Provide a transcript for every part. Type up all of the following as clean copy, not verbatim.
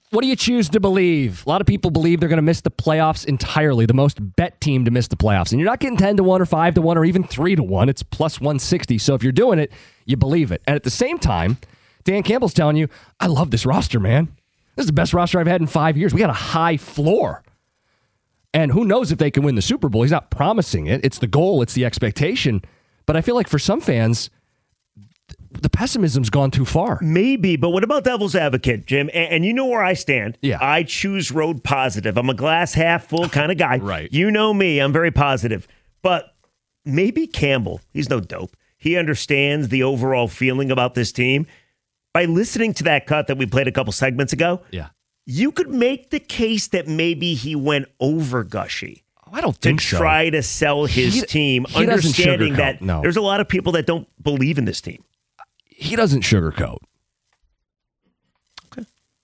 What do you choose to believe? A lot of people believe they're going to miss the playoffs entirely, the most bet team to miss the playoffs. And you're not getting 10-1 or 5-1 or even 3-1. It's plus 160. So if you're doing it, you believe it. And at the same time, Dan Campbell's telling you, I love this roster, man. This is the best roster I've had in 5 years. We got a high floor. And who knows if they can win the Super Bowl. He's not promising it. It's the goal. It's the expectation. But I feel like for some fans, the pessimism's gone too far. Maybe, but what about devil's advocate, Jim? And you know where I stand. Yeah. I choose road positive. I'm a glass half full kind of guy. Right. You know me. I'm very positive. But maybe Campbell, he's no dope. He understands the overall feeling about this team. By listening to that cut that we played a couple segments ago, you could make the case that maybe he went over gushy. I don't think so. To try to sell his team, understanding that there's a lot of people that don't believe in this team. He doesn't sugarcoat. Okay.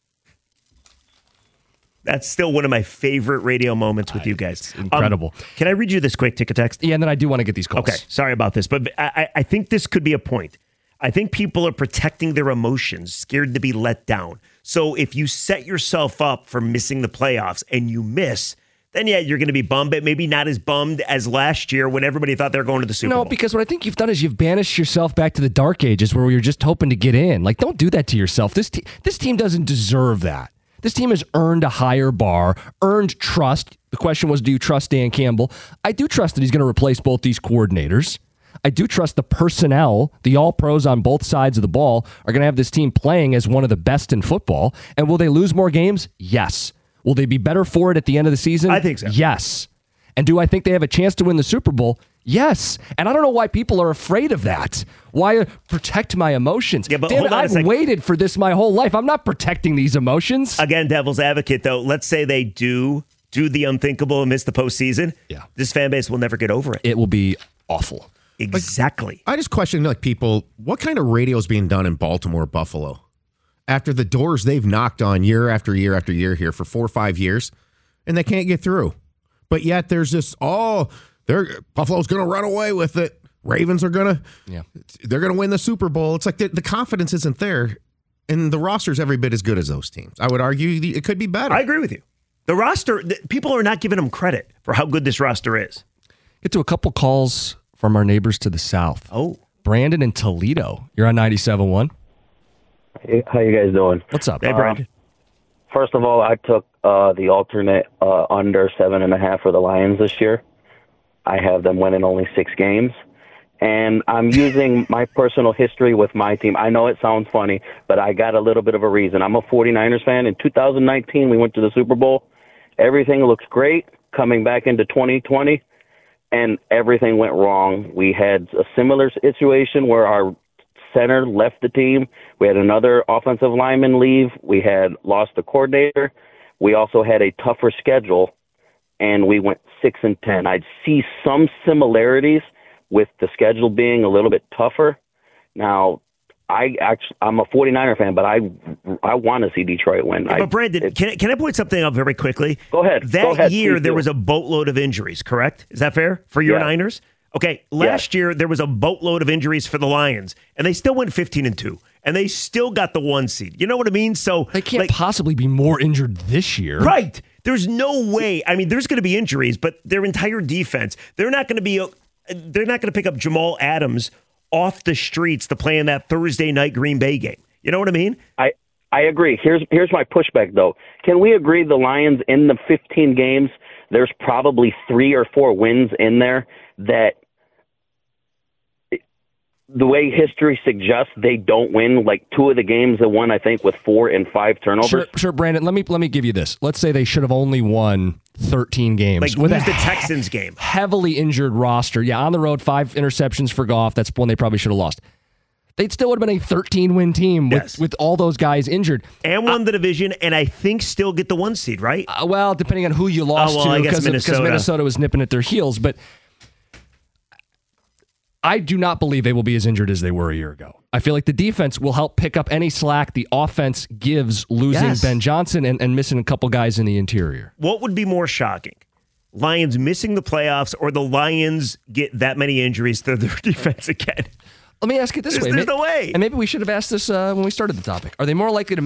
That's still one of my favorite radio moments with you guys. It's incredible. Can I read you this quick ticket text? Yeah, and then I do want to get these calls. Okay, sorry about this, but I think this could be a point. I think people are protecting their emotions, scared to be let down. So if you set yourself up for missing the playoffs and you miss, then you're going to be bummed, but maybe not as bummed as last year when everybody thought they were going to the Super Bowl. No, because what I think you've done is you've banished yourself back to the dark ages where we were just hoping to get in. Like, don't do that to yourself. This team doesn't deserve that. This team has earned a higher bar, earned trust. The question was, do you trust Dan Campbell? I do trust that he's going to replace both these coordinators. I do trust the personnel, the all-pros on both sides of the ball, are going to have this team playing as one of the best in football. And will they lose more games? Yes. Will they be better for it at the end of the season? I think so. Yes. And do I think they have a chance to win the Super Bowl? Yes. And I don't know why people are afraid of that. Why protect my emotions? Yeah, but Damn it, hold on a I've second. waited for this my whole life. I'm not protecting these emotions. Again, devil's advocate, though, let's say they do the unthinkable and miss the postseason. Yeah. This fan base will never get over it. It will be awful. Exactly. I just question, people, what kind of radio is being done in Baltimore, Buffalo? After the doors they've knocked on year after year after year here for 4 or 5 years, and they can't get through. But yet there's this, Buffalo's going to run away with it. Ravens are going to, they're going to win the Super Bowl. It's like the confidence isn't there, and the roster's every bit as good as those teams. I would argue it could be better. I agree with you. The roster, people are not giving them credit for how good this roster is. Get to a couple calls from our neighbors to the south. Oh. Brandon in Toledo. You're on 97.1. Hey, how you guys doing? What's up? Hey, Brandon. First of all, I took the alternate under 7.5 for the Lions this year. I have them winning only 6 games. And I'm using my personal history with my team. I know it sounds funny, but I got a little bit of a reason. I'm a 49ers fan. In 2019, we went to the Super Bowl. Everything looks great coming back into 2020, and everything went wrong. We had a similar situation where our center left the team. We had another offensive lineman leave. We had lost a coordinator. We also had a tougher schedule, and we went 6-10. I'd see some similarities with the schedule being a little bit tougher. Now, I'm a 49er fan, but I want to see Detroit win. But Brandon, can I point something out very quickly? Go ahead. That year, there was a boatload of injuries, correct? Is that fair for your Niners? Okay, last year, there was a boatload of injuries for the Lions, and they still went 15-2, and they still got the 1 seed. You know what I mean? So they can't possibly be more injured this year. Right. There's no way. I mean, there's going to be injuries, but their entire defense, they're not going to pick up Jamal Adams off the streets to play in that Thursday night Green Bay game. You know what I mean? I agree. Here's my pushback, though. Can we agree the Lions in the 15 games, there's probably 3 or 4 wins in there that the way history suggests they don't win, like 2 of the games they won, I think, with 4 and 5 turnovers. Sure, Brandon. Let me give you this. Let's say they should have only won 13 games. Like with lose the Texans game. Heavily injured roster. Yeah, on the road, 5 interceptions for Goff. That's one they probably should have lost. They'd still would have been a 13-win team with all those guys injured. And won the division, and I think still get the 1 seed, right? Well, depending on who you lost to, because Minnesota was nipping at their heels. But I do not believe they will be as injured as they were a year ago. I feel like the defense will help pick up any slack the offense gives losing Ben Johnson and missing a couple guys in the interior. What would be more shocking? Lions missing the playoffs or the Lions get that many injuries to their defense again? Let me ask it this way. There's no way. And maybe we should have asked this when we started the topic. Are they more likely to make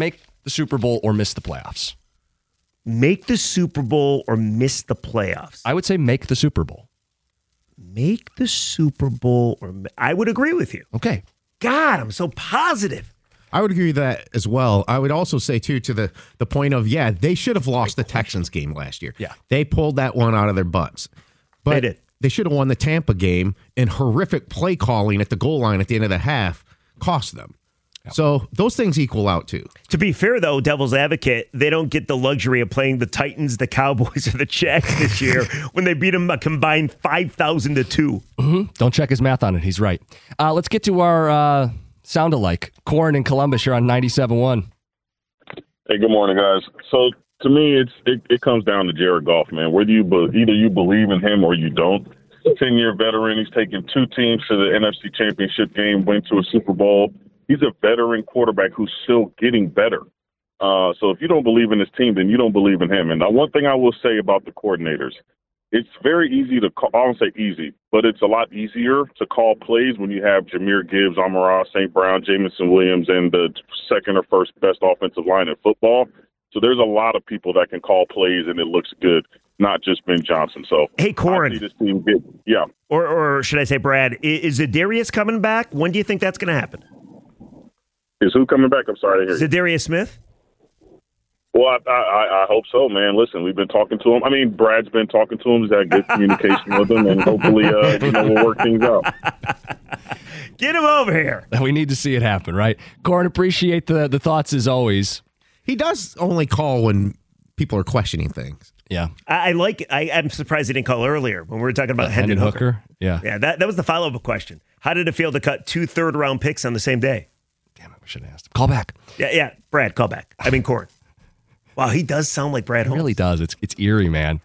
the Super Bowl or miss the playoffs? Make the Super Bowl or miss the playoffs? I would say make the Super Bowl. Make the Super Bowl or I would agree with you. Okay. God, I'm so positive. I would agree with that as well. I would also say, too, to the point of, they should have lost the Texans game last year. Yeah. They pulled that one out of their butts. But They did. They should have won the Tampa game, and horrific play calling at the goal line at the end of the half cost them. Yep. So those things equal out, too. To be fair, though, devil's advocate, they don't get the luxury of playing the Titans, the Cowboys, or the Jags this year when they beat them a combined 5,000-2. Mm-hmm. Don't check his math on it. He's right. Let's get to our sound alike. Corin in Columbus, you're on 97.1. Hey, good morning, guys. So to me, it comes down to Jared Goff, man. Whether either you believe in him or you don't. He's a 10-year veteran. He's taken 2 teams to the NFC Championship game, went to a Super Bowl. He's a veteran quarterback who's still getting better. So if you don't believe in his team, then you don't believe in him. And one thing I will say about the coordinators, it's very easy to call. I don't say easy, but it's a lot easier to call plays when you have Jahmyr Gibbs, Amon-Ra St. Brown, Jameson Williams, and the second or first best offensive line in football. So there's a lot of people that can call plays, and it looks good, not just Ben Johnson. So hey, Corin. I see this team yeah. Or should I say, Brad, is Za'Darius coming back? When do you think that's going to happen? Is who coming back? I'm sorry to hear you. Za'Darius Smith? Well, I hope so, man. Listen, we've been talking to him. I mean, Brad's been talking to him. He's had good communication with him, and hopefully, we'll work things out. Get him over here. We need to see it happen, right? Corin, appreciate the thoughts as always. He does only call when people are questioning things. Yeah. I'm surprised he didn't call earlier when we were talking about Hendon Hooker. Yeah. Yeah, that was the follow-up question. How did it feel to cut 2 third-round picks on the same day? Damn it, we should have asked him. Call back. Yeah, Brad, call back. I mean, Corin. Wow, he does sound like Brad Holmes. He really does. It's eerie, man.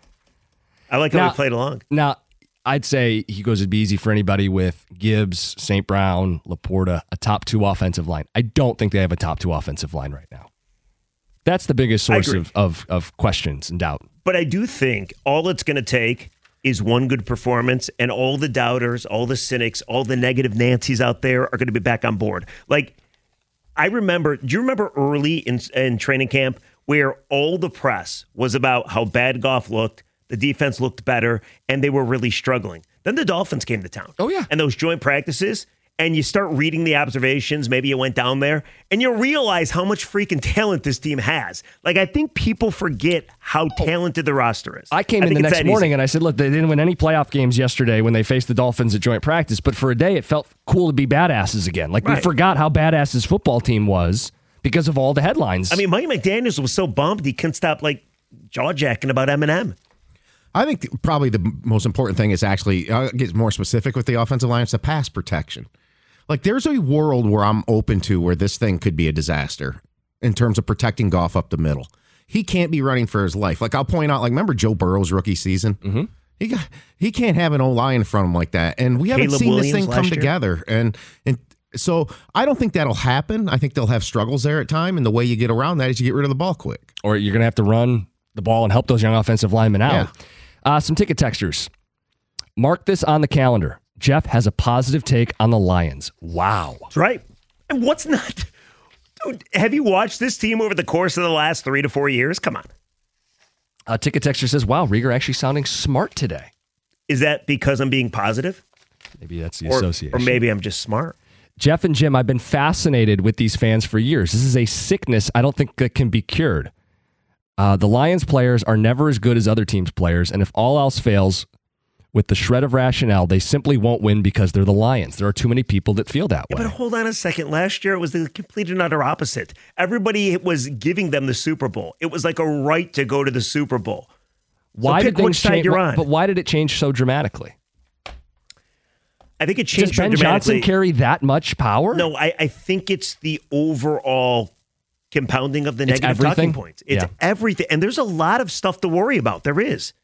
I like how he played along. Now, I'd say it'd be easy for anybody with Gibbs, St. Brown, Laporta, a top 2 offensive line. I don't think they have a top 2 offensive line right now. That's the biggest source of questions and doubt. But I do think all it's going to take is one good performance, and all the doubters, all the cynics, all the negative Nancys out there are going to be back on board. Like, do you remember early in training camp where all the press was about how bad Goff looked, the defense looked better, and they were really struggling? Then the Dolphins came to town. Oh, yeah. And those joint practices, and you start reading the observations, maybe you went down there, and you realize how much freaking talent this team has. Like, I think people forget how talented the roster is. I came in the next morning and I said, look, they didn't win any playoff games yesterday when they faced the Dolphins at joint practice, but for a day it felt cool to be badasses again. Like, we forgot how badass his football team was because of all the headlines. I mean, Mike McDaniels was so bummed he couldn't stop, like, jaw-jacking about Eminem. I think probably the most important thing is actually, I'll get more specific with the offensive line, it's the pass protection. Like, there's a world where I'm open to where this thing could be a disaster in terms of protecting Goff up the middle. He can't be running for his life. Like, I'll point out, like, remember Joe Burrow's rookie season? Mm-hmm. He can't have an O-line in front of him like that. And we haven't seen this thing come together. And so I don't think that'll happen. I think they'll have struggles there at time. And the way you get around that is you get rid of the ball quick. Or you're going to have to run the ball and help those young offensive linemen out. Yeah. Some ticket texters. Mark this on the calendar. Jeff has a positive take on the Lions. Wow. That's right. And what's not? Dude, have you watched this team over the course of the last 3 to 4 years? Come on. Ticket texter says, wow, Rieger actually sounding smart today. Is that because I'm being positive? Maybe that's the association. Or maybe I'm just smart. Jeff and Jim, I've been fascinated with these fans for years. This is a sickness I don't think that can be cured. The Lions players are never as good as other teams' players, and if all else fails, with the shred of rationale, they simply won't win because they're the Lions. There are too many people that feel that way. But hold on a second. Last year, it was the complete and utter opposite. Everybody was giving them the Super Bowl. It was like a right to go to the Super Bowl. Why so did pick which side you're on. But why did it change so dramatically? I think it changed Does Ben Johnson carry that much power? No, I think it's the overall compounding of the negative talking points. It's everything. And there's a lot of stuff to worry about. There is.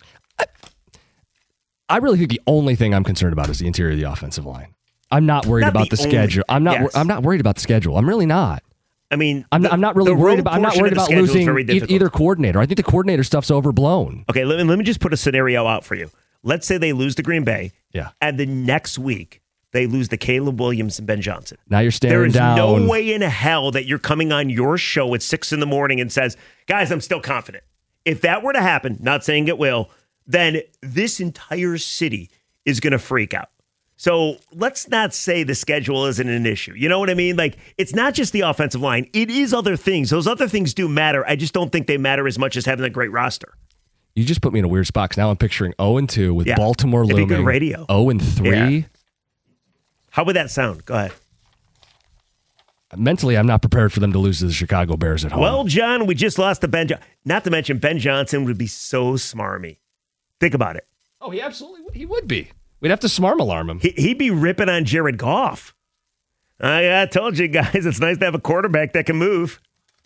I really think the only thing I'm concerned about is the interior of the offensive line. I'm not worried about the schedule. I'm not worried about the schedule. I'm really not. I mean, I'm not really worried about. I'm not worried about losing either coordinator. I think the coordinator stuff's overblown. Okay, let me just put a scenario out for you. Let's say they lose to Green Bay. Yeah. And the next week they lose to Caleb Williams and Ben Johnson. Now you're staring There is down. no way in hell that you're coming on your show at 6 in the morning and says, guys, I'm still confident. If that were to happen, not saying it will, then this entire city is going to freak out. So let's not say the schedule isn't an issue. You know what I mean? Like, it's not just the offensive line. It is other things. Those other things do matter. I just don't think they matter as much as having a great roster. You just put me in a weird spot because now I'm picturing 0-2 with Baltimore It'd be looming. good radio. 0-3. Yeah. How would that sound? Go ahead. Mentally, I'm not prepared for them to lose to the Chicago Bears at home. Well, John, we just lost to Ben Johnson. Not to mention Ben Johnson would be so smarmy. Think about it. Oh, he absolutely would. He would be. We'd have to smarm alarm him. He'd be ripping on Jared Goff. I told you guys, it's nice to have a quarterback that can move.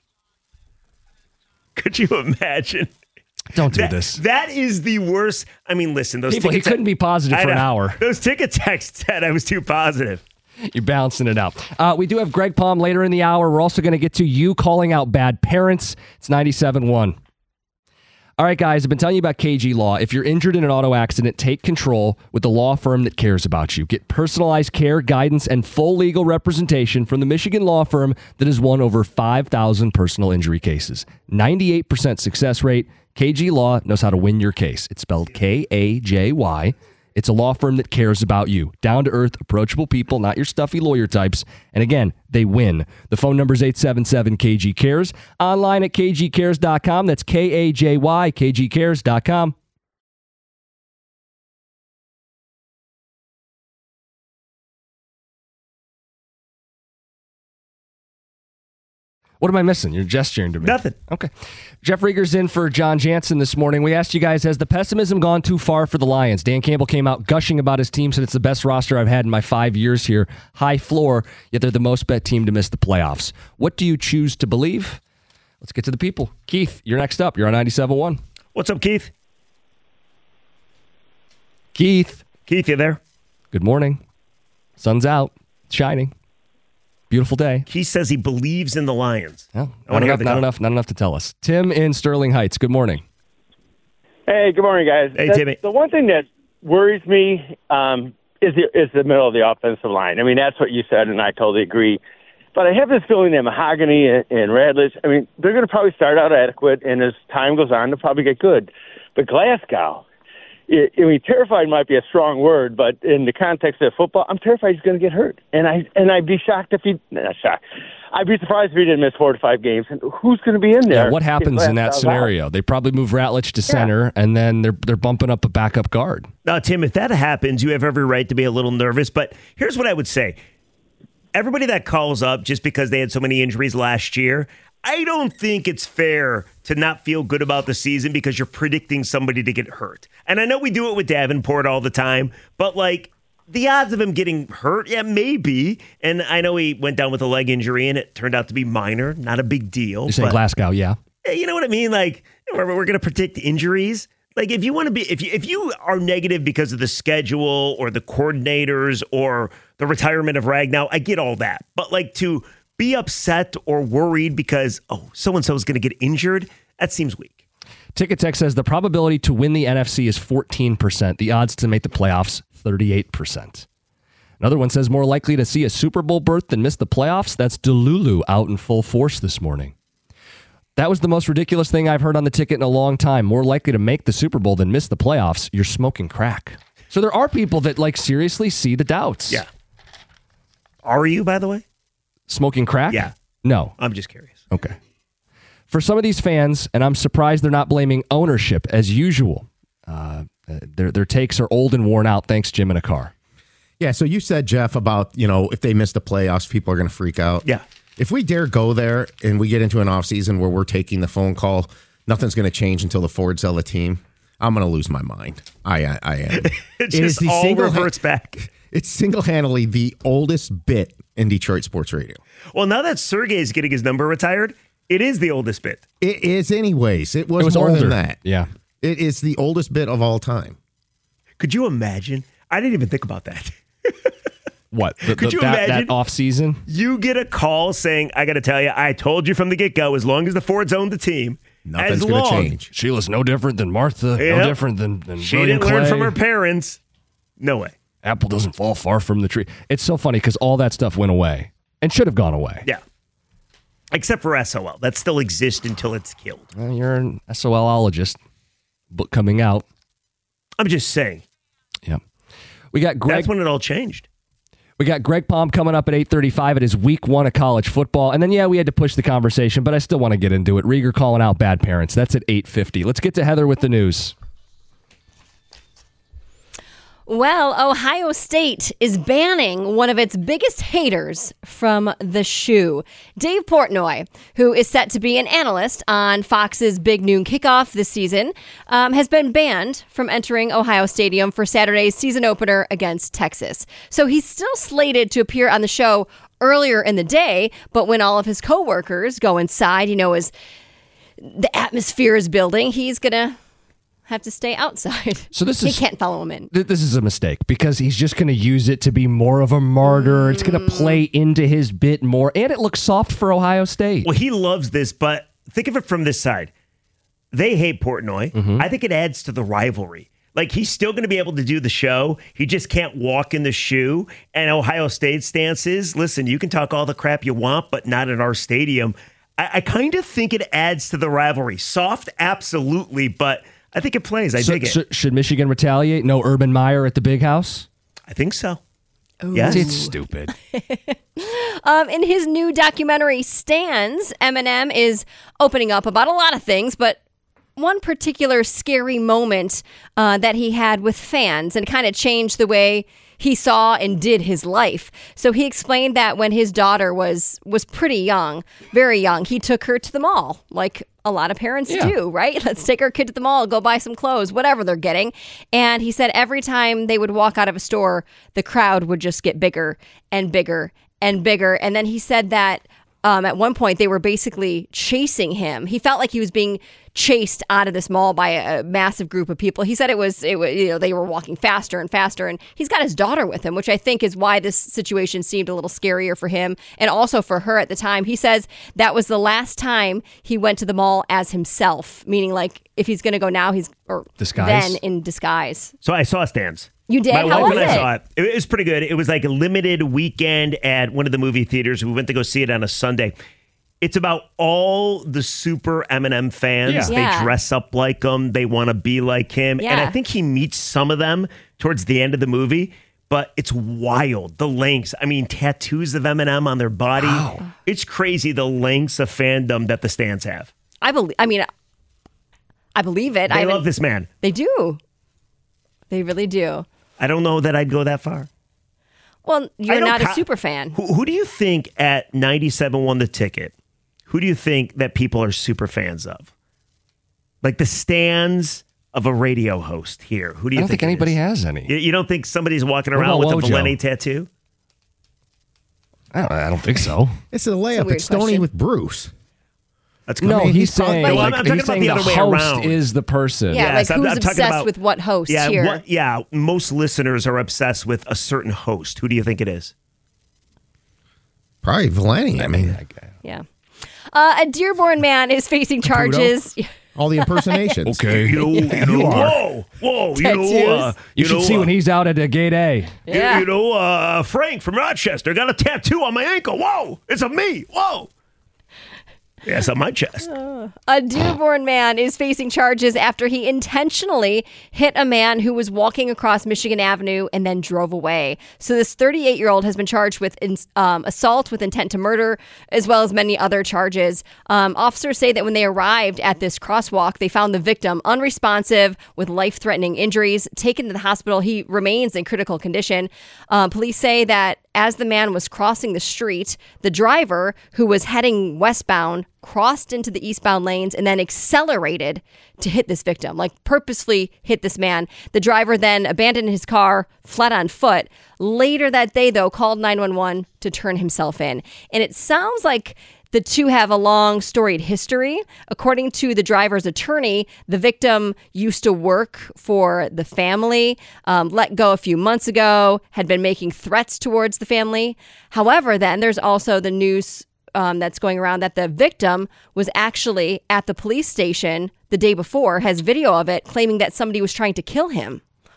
Could you imagine? Don't do this. That is the worst. I mean, listen, those People, he couldn't be positive for an hour. Those ticket texts said I was too positive. You're balancing it out. We do have Greg Palm later in the hour. We're also going to get to you calling out bad parents. It's 97.1. All right, guys, I've been telling you about KG Law. If you're injured in an auto accident, take control with the law firm that cares about you. Get personalized care, guidance, and full legal representation from the Michigan law firm that has won over 5,000 personal injury cases. 98% success rate. KG Law knows how to win your case. It's spelled K-A-J-Y. It's a law firm that cares about you. Down-to-earth, approachable people, not your stuffy lawyer types. And again, they win. The phone number is 877-KG-CARES. Online at kgcares.com. That's K-A-J-Y, kgcares.com. What am I missing? You're gesturing to me. Nothing. Okay. Jeff Rieger's in for John Jansen this morning. We asked you guys, has the pessimism gone too far for the Lions? Dan Campbell came out gushing about his team, said it's the best roster I've had in my 5 years here. High floor, yet they're the most bet team to miss the playoffs. What do you choose to believe? Let's get to the people. Keith, you're next up. You're on 97.1. What's up, Keith? Keith. Keith, you there? Good morning. Sun's out. Shining. Beautiful day. He says he believes in the Lions. Well, not enough to tell us. Tim in Sterling Heights. Good morning. Hey, good morning, guys. Hey, Timmy. The one thing that worries me is the middle of the offensive line. I mean, that's what you said, and I totally agree. But I have this feeling that Mahogany and Radlich, I mean, they're going to probably start out adequate, and as time goes on, they'll probably get good. But Glasgow, I mean, terrified might be a strong word, but in the context of football, I'm terrified he's going to get hurt. And I'd be shocked if he – not shocked. I'd be surprised if he didn't miss 4 to 5 games. And who's going to be in there? Yeah, what happens in that scenario? They probably move Ratlich to center, and then they're bumping up a backup guard. Now, Tim, if that happens, you have every right to be a little nervous. But here's what I would say. Everybody that calls up just because they had so many injuries last year, I don't think it's fair to not feel good about the season because you're predicting somebody to get hurt. And I know we do it with Davenport all the time, but like the odds of him getting hurt, yeah, maybe. And I know he went down with a leg injury and it turned out to be minor, not a big deal. You're saying Glasgow, yeah. You know what I mean? Like we're going to predict injuries. Like if you want to be, if you are negative because of the schedule or the coordinators or the retirement of Ragnow, I get all that. But like to be upset or worried because, so-and-so is going to get injured, that seems weak. Ticket Tech says the probability to win the NFC is 14%. The odds to make the playoffs, 38%. Another one says more likely to see a Super Bowl berth than miss the playoffs. That's Delulu out in full force this morning. That was the most ridiculous thing I've heard on the ticket in a long time. More likely to make the Super Bowl than miss the playoffs. You're smoking crack. So there are people that like seriously see the doubts. Yeah. Are you, by the way? Smoking crack? Yeah. No. I'm just curious. Okay. For some of these fans, and I'm surprised they're not blaming ownership as usual. Their takes are old and worn out. Thanks, Jim in a car. Yeah, so you said, Jeff, about, if they miss the playoffs, people are going to freak out. Yeah. If we dare go there and we get into an offseason where we're taking the phone call, nothing's going to change until the Ford sell the team, I'm going to lose my mind. I am. It just all reverts back. It's single-handedly the oldest bit in Detroit sports radio. Well, now that Sergey is getting his number retired, it is the oldest bit. It is anyways. It was more older than that. Yeah. It is the oldest bit of all time. Could you imagine? I didn't even think about that. What? Could you imagine? That off-season? You get a call saying, I got to tell you, I told you from the get-go, as long as the Fords owned the team, nothing's going to change. Sheila's no different than Martha, no different than she William didn't learn Clay. from her parents. No way. Apple doesn't fall far from the tree. It's so funny because all that stuff went away and should have gone away. Yeah. Except for SOL. That still exists until it's killed. Well, you're an SOLologist. Book coming out. I'm just saying. Yeah. We got Greg. That's when it all changed. We got Greg Palm coming up at 8:35 at his week 1 of college football. And then, we had to push the conversation, but I still want to get into it. Rieger calling out bad parents. That's at 8:50. Let's get to Heather with the news. Well, Ohio State is banning one of its biggest haters from the shoe. Dave Portnoy, who is set to be an analyst on Fox's Big Noon Kickoff this season, has been banned from entering Ohio Stadium for Saturday's season opener against Texas. So he's still slated to appear on the show earlier in the day, but when all of his coworkers go inside, as the atmosphere is building, he's going to have to stay outside. So he can't follow him in. This is a mistake because he's just going to use it to be more of a martyr. It's going to play into his bit more, and it looks soft for Ohio State. Well, he loves this, but think of it from this side. They hate Portnoy. Mm-hmm. I think it adds to the rivalry. Like, he's still going to be able to do the show. He just can't walk in the shoe. And Ohio State's stance is, listen, you can talk all the crap you want, but not at our stadium. I kind of think it adds to the rivalry. Soft, absolutely, but I think it plays. I dig it. Should Michigan retaliate? No Urban Meyer at the Big House? I think so. Yes. It's stupid. In his new documentary, Stands, Eminem is opening up about a lot of things, but one particular scary moment that he had with fans and kind of changed the way he saw and did his life. So he explained that when his daughter was pretty young, very young, he took her to the mall, like a lot of parents do, right? Let's take our kid to the mall, go buy some clothes, whatever they're getting. And he said every time they would walk out of a store, the crowd would just get bigger and bigger and bigger. And then he said that at one point they were basically chasing him. He felt like he was being chased out of this mall by a massive group of people. He said it was they were walking faster and faster, and he's got his daughter with him, which I think is why this situation seemed a little scarier for him and also for her at the time. He says that was the last time he went to the mall as himself, meaning like if he's going to go now, then in disguise. So I saw Stands. You did? My How wife was and I it? saw it. It was pretty good. It was like a limited weekend at one of the movie theaters. We went to go see it on a Sunday. It's about all the super Eminem fans. Yeah. They dress up like him. They want to be like him. Yeah. And I think he meets some of them towards the end of the movie. But it's wild. The lengths. I mean, tattoos of Eminem on their body. Wow. It's crazy the lengths of fandom that the Stans have. I believe it. They love this man. They do. They really do. I don't know that I'd go that far. Well, you're not a super fan. Who do you think at 97 won the ticket? Who do you think that people are super fans of? Like the Stans of a radio host here. Who do you think? I don't think anybody has any. You don't think somebody's walking around with a Valenti tattoo? I don't think so. It's a layup. It's Stoney with Bruce. That's cool. No, he's saying I'm talking he's about saying the other way host around. is the person. Yeah, Yes, like I'm who's talking obsessed about- with what host here? Most listeners are obsessed with a certain host. Who do you think it is? Probably Valenti. I mean, Yeah. A Dearborn man is facing charges. all the impersonations. Okay. You are. Whoa. You should see when he's out at Gate A. Yeah. Frank from Rochester got a tattoo on my ankle. Whoa, it's a me. Whoa. Yeah, it's on my chest. A Dearborn man is facing charges after he intentionally hit a man who was walking across Michigan Avenue and then drove away. So this 38-year-old has been charged with assault with intent to murder, as well as many other charges. Officers say that when they arrived at this crosswalk, they found the victim unresponsive with life-threatening injuries. Taken to the hospital, he remains in critical condition. Police say that as the man was crossing the street, the driver, who was heading westbound, crossed into the eastbound lanes and then accelerated to hit this victim, like purposely hit this man. The driver then abandoned his car, fled on foot. Later that day, though, called 911 to turn himself in. And it sounds like the two have a long, storied history. According to the driver's attorney, the victim used to work for the family, let go a few months ago, had been making threats towards the family. However, then there's also the news that's going around that the victim was actually at the police station the day before, has video of it, claiming that somebody was trying to kill him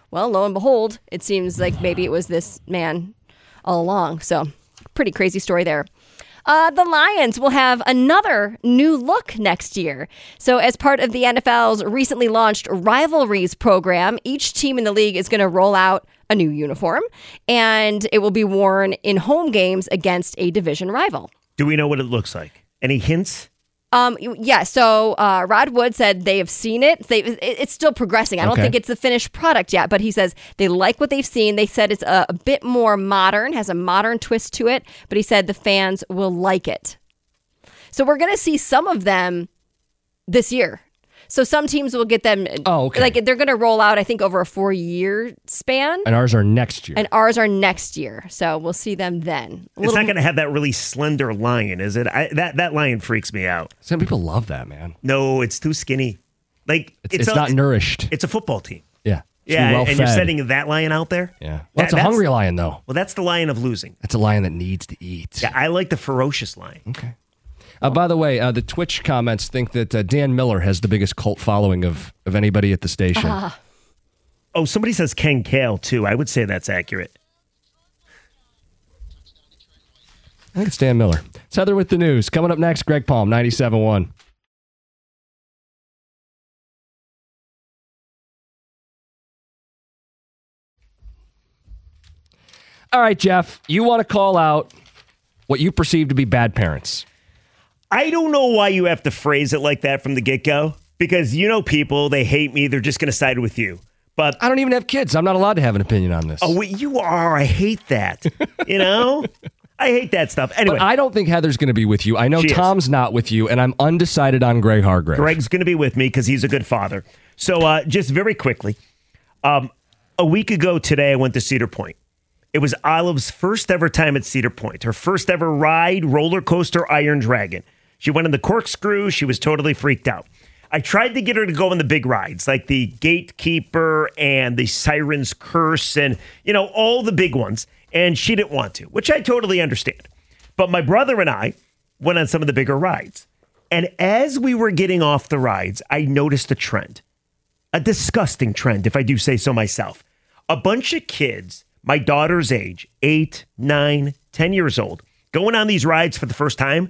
Well, lo and behold, it seems like maybe it was this man all along. So pretty crazy story there. The Lions will have another new look next year. So as part of the NFL's recently launched Rivalries program, each team in the league is going to roll out a new uniform, and it will be worn in home games against a division rival. Do we know what it looks like? Any hints? Yeah, so Rod Wood said they have seen it. It's still progressing. I don't think it's the finished product yet, but he says they like what they've seen. They said it's a bit more modern, has a modern twist to it, but he said the fans will like it. So we're going to see some of them this year. So some teams will get them. Oh, okay. Like they're going to roll out, I think, over a 4-year span. And ours are next year. So we'll see them then. It's not going to have that really slender lion, is it? That lion freaks me out. Some people love that, man. No, it's too skinny. Like it's not nourished. It's a football team. Yeah. Yeah, well and you're setting that lion out there? Yeah. Well, it's a hungry lion, though. Well, that's the lion of losing. That's a lion that needs to eat. Yeah, I like the ferocious lion. Okay. By the way, the Twitch comments think that Dan Miller has the biggest cult following of anybody at the station. Oh, somebody says Ken Kale, too. I would say that's accurate. I think it's Dan Miller. It's Heather with the news. Coming up next, Greg Palm, 97.1. All right, Jeff, you want to call out what you perceive to be bad parents. I don't know why you have to phrase it like that from the get-go, because people, they hate me. They're just going to side with you. But I don't even have kids. I'm not allowed to have an opinion on this. Oh, you are. I hate that. I hate that stuff. Anyway. But I don't think Heather's going to be with you. I know Tom's not with you, and I'm undecided on Greg Hargrave. Greg's going to be with me because he's a good father. So just very quickly, a week ago today, I went to Cedar Point. It was Olive's first ever time at Cedar Point. Her first ever ride, roller coaster, Iron Dragon. She went in the corkscrew. She was totally freaked out. I tried to get her to go on the big rides, like the Gatekeeper and the Siren's Curse and, all the big ones. And she didn't want to, which I totally understand. But my brother and I went on some of the bigger rides. And as we were getting off the rides, I noticed a trend. A disgusting trend, if I do say so myself. A bunch of kids, my daughter's age, 8, 9, 10 years old, going on these rides for the first time,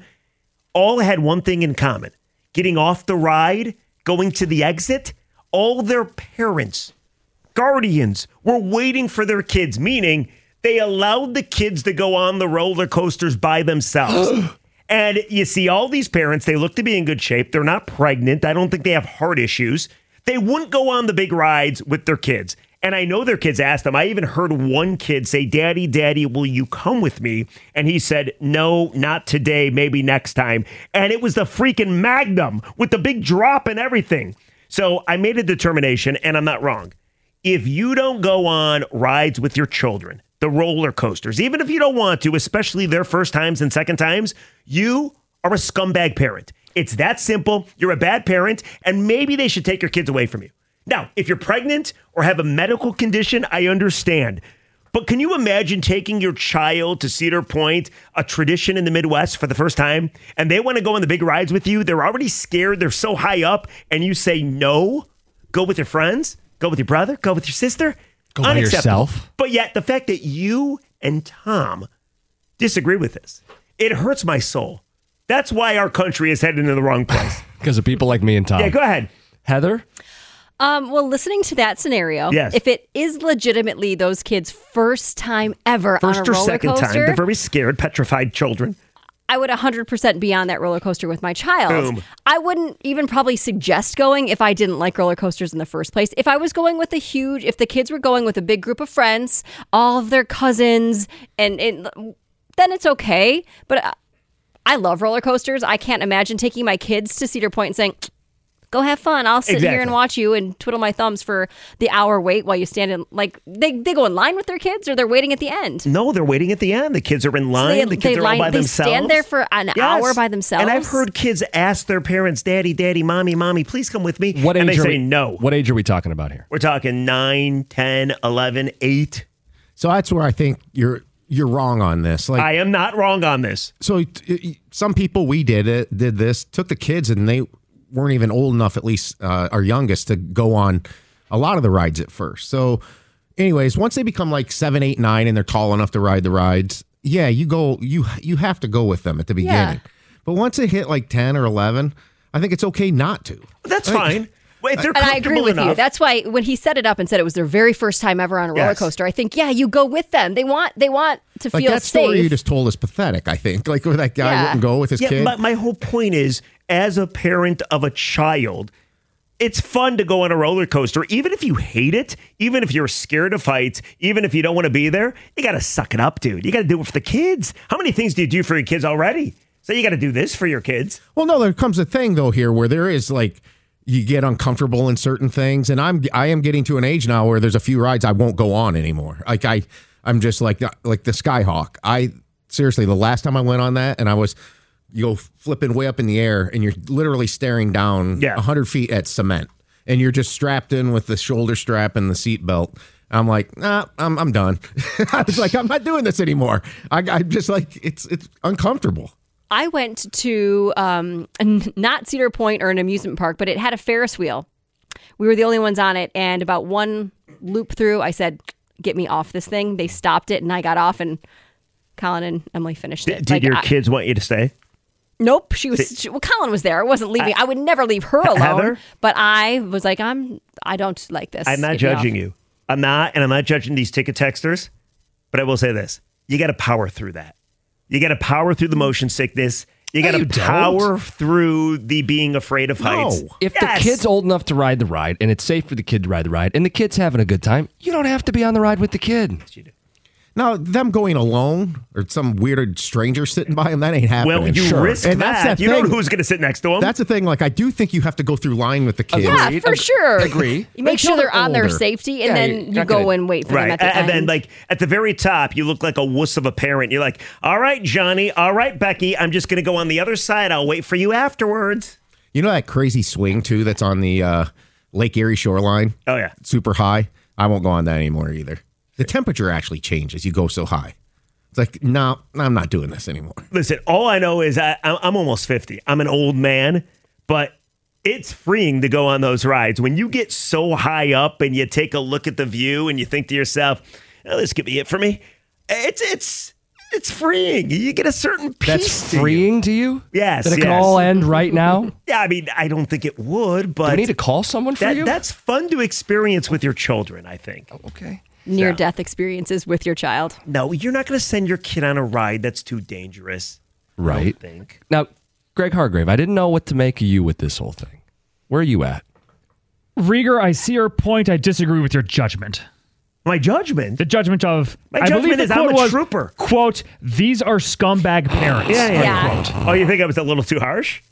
all had one thing in common. Getting off the ride, going to the exit, all their parents, guardians, were waiting for their kids, meaning they allowed the kids to go on the roller coasters by themselves. And you see all these parents, they look to be in good shape. They're not pregnant. I don't think they have heart issues. They wouldn't go on the big rides with their kids. And I know their kids asked them. I even heard one kid say, Daddy, will you come with me? And he said, no, not today, maybe next time. And it was the freaking Magnum with the big drop and everything. So I made a determination, and I'm not wrong. If you don't go on rides with your children, the roller coasters, even if you don't want to, especially their first times and second times, you are a scumbag parent. It's that simple. You're a bad parent, and maybe they should take your kids away from you. Now, if you're pregnant or have a medical condition, I understand. But can you imagine taking your child to Cedar Point, a tradition in the Midwest, for the first time, and they want to go on the big rides with you? They're already scared. They're so high up, and you say no? Go with your friends? Go with your brother? Go with your sister? Go by yourself? But yet, the fact that you and Tom disagree with this, it hurts my soul. That's why our country is headed in the wrong place. Because of people like me and Tom. Yeah, go ahead. Heather? Well, listening to that scenario, yes. If it is legitimately those kids' first time ever on a roller coaster. First or second time. They're very scared, petrified children. I would 100% be on that roller coaster with my child. Boom. I wouldn't even probably suggest going if I didn't like roller coasters in the first place. If I was going with if the kids were going with a big group of friends, all of their cousins, and then it's okay. But I love roller coasters. I can't imagine taking my kids to Cedar Point and saying, go have fun. I'll sit here and watch you and twiddle my thumbs for the hour wait while you stand in. Like, they go in line with their kids, or they're waiting at the end? No, they're waiting at the end. The kids are in line. The kids are all by themselves. They stand there for an hour by themselves. And I've heard kids ask their parents, Daddy, Mommy, please come with me. And they say no. What age are we talking about here? We're talking 9, 10, 11, 8. So that's where I think you're wrong on this. Like, I am not wrong on this. So some people did this, took the kids, and they weren't even old enough, at least our youngest, to go on a lot of the rides at first. So Anyways, once they become like 7, 8, 9, and they're tall enough to ride the rides, yeah, you have to go with them at the beginning. But once they hit like 10 or 11, I think it's okay not to. That's fine. Well, if they're And I agree comfortable with you. enough- That's why when he set it up and said it was their very first time ever on a roller Yes. coaster, I think, you go with them. They want to Like feel that story you safe. just told is pathetic, I think. Like where that guy Yeah. wouldn't go with his kid. But my whole point is, as a parent of a child, it's fun to go on a roller coaster, even if you hate it, even if you're scared of heights, even if you don't want to be there. You got to suck it up, dude. You got to do it for the kids. How many things do you do for your kids already? So you got to do this for your kids. Well, no, there comes a thing though here where there is like you get uncomfortable in certain things, and I am getting to an age now where there's a few rides I won't go on anymore. Like I'm just like the Skyhawk. I seriously, the last time I went on that, and I was go flipping way up in the air, and you're literally staring down 100 feet at cement, and you're just strapped in with the shoulder strap and the seat belt. I'm like, nah, I'm done. I was like, I'm not doing this anymore. I just like it's uncomfortable. I went to not Cedar Point or an amusement park, but it had a Ferris wheel. We were the only ones on it, and about one loop through, I said, "Get me off this thing." They stopped it, and I got off, and Colin and Emily finished it. Did your kids want you to stay? Nope, Colin was there. I wasn't leaving. I would never leave her alone. Heather? But I was like, I don't like this. I'm not Get me off. judging you. I'm not judging these ticket texters. But I will say this: you got to power through that. You got to power through the motion sickness. You got to power through the being afraid of heights. If the kid's old enough to ride the ride and it's safe for the kid to ride the ride and the kid's having a good time, you don't have to be on the ride with the kid. Yes, you do. Now, them going alone or some weird stranger sitting by them, that ain't happening. Well, you risk and that. that's the You don't know thing. who's going to sit next to them. That's the thing. Like, I do think you have to go through line with the kids. Yeah, for sure. Agree. You make sure Until they're on their older. safety, and Yeah, then you're you not go gonna- and wait for them Right. at the end. And then, like, at the very top, you look like a wuss of a parent. You're like, all right, Johnny. All right, Becky. I'm just going to go on the other side. I'll wait for you afterwards. You know that crazy swing, too, that's on the Lake Erie shoreline? Oh, yeah. Super high. I won't go on that anymore either. The temperature actually changes. You go so high. It's like, no, I'm not doing this anymore. Listen, all I know is I'm almost 50. I'm an old man, but it's freeing to go on those rides. When you get so high up and you take a look at the view and you think to yourself, oh, this could be it for me. It's freeing. You get a certain peace. That's to you. freeing to you? Yes, That it can yes. all end right now? Yeah, I mean, I don't think it would, Do but we need to call someone for you? that's fun to experience with your children, I think. Okay. Near-death experiences with your child. No, you're not going to send your kid on a ride that's too dangerous. I Right. don't think. Now, Greg Hargrave, I didn't know what to make of you with this whole thing. Where are you at? Rieger, I see your point. I disagree with your judgment. My judgment? The judgment of My I believe judgment the is I'm quote a was, trooper. quote, these are scumbag parents. Yeah. Oh, you think I was a little too harsh?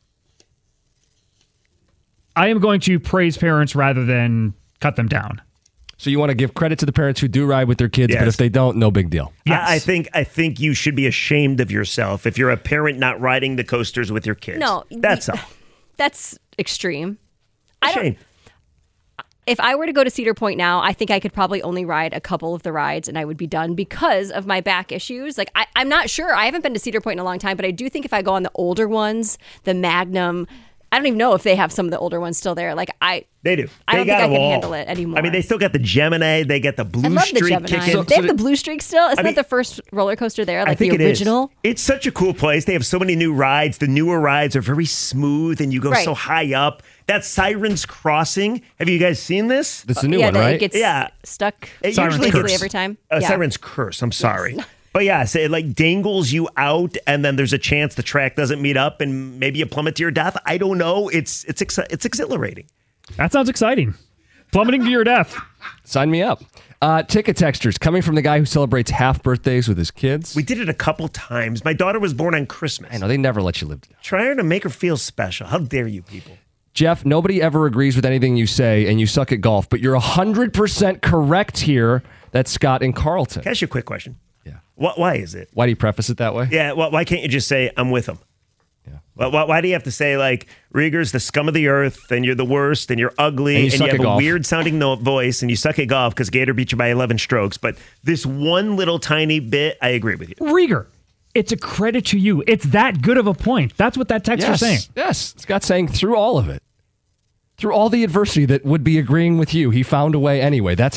I am going to praise parents rather than cut them down. So you want to give credit to the parents who do ride with their kids, but Yes. if they don't, no big deal. Yes. I think you should be ashamed of yourself if you're a parent not riding the coasters with your kids. No, That's all. That's extreme. Shame. If I were to go to Cedar Point now, I think I could probably only ride a couple of the rides and I would be done because of my back issues. Like, I'm not sure. I haven't been to Cedar Point in a long time, but I do think if I go on the older ones, the Magnum, I don't even know if they have some of the older ones still there. Like, They do. I don't They got think I them can all. handle it anymore. I mean, they still got the Gemini. They got the I Blue love the Streak Gemini. kicking. They have the Blue Streak still. Isn't mean- that the first roller coaster there? I Like think the it is. original? It's such a cool place. They have so many new rides. The newer rides are very smooth and you go Right. so high up. That Sirens Crossing. Have you guys seen this? That's the new yeah, one, that right? it gets Yeah. stuck It Siren's usually Curse. gets- every time. Siren's Curse. I'm sorry. But yeah, so it like dangles you out, and then there's a chance the track doesn't meet up, and maybe you plummet to your death. I don't know. It's exhilarating. That sounds exciting. Plummeting to your death. Sign me up. Ticket textures coming from the guy who celebrates half birthdays with his kids. We did it a couple times. My daughter was born on Christmas. I know, they never let you live together. Trying to make her feel special. How dare you people? Jeff, nobody ever agrees with anything you say, and you suck at golf, but you're 100% correct here. That's Scott in Carlton. Can I ask you a quick question? Yeah. Why is it? Why do you preface it that way? Yeah, why can't you just say, I'm with him? Yeah. Why do you have to say, like, Rieger's the scum of the earth, and you're the worst, and you're ugly, And you and suck you at have a golf. weird-sounding voice, and you suck at golf because Gator beat you by 11 strokes. But this one little tiny bit, I agree with you. Rieger, it's a credit to you. It's that good of a point. That's what that text is saying. Yes. Scott's saying through all of it, through all the adversity that would be agreeing with you, he found a way anyway. That's how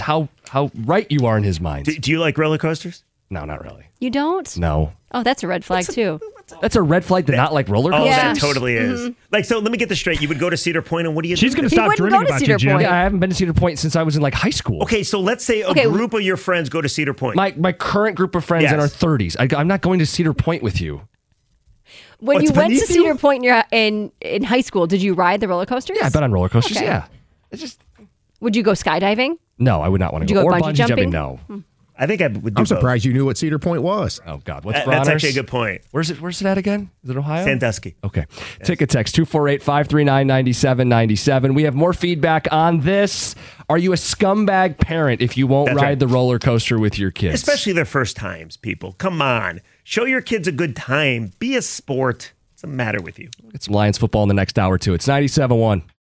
how right you are in his mind. Do you like roller coasters? No, not really. You don't? No. Oh, that's a red flag, too. That's a red flag to not like roller Oh, coasters? Yeah. that totally is. Like, so let me get this straight. You would go to Cedar Point, and what do you She's do? going to He stop wouldn't dreaming go to about Cedar you, Jim. Point. Yeah, I haven't been to Cedar Point since I was in like high school. Okay, so let's say a Okay. group of your friends go to Cedar Point. My current group of friends in Yes. our 30s. I'm not going to Cedar Point with you. When What's you went to beneath you? Cedar Point in high school, did you ride the roller coasters? Yeah, I've been on roller coasters. Okay. Yeah. It's just Would you go skydiving? no, I would not want Would to you go. go Or bungee jumping? No. I think I would do I'm both. surprised you knew what Cedar Point was. Oh God, what's That's Bronner's? actually a good point. Where's it at again? Is it Ohio? Sandusky. Okay. Ticket text 248-539-9797. We have more feedback on this. Are you a scumbag parent if you won't That's ride right. the roller coaster with your kids? Especially their first times, people. Come on. Show your kids a good time. Be a sport. What's the matter with you? Get some Lions football in the next hour, too. It's 97.1.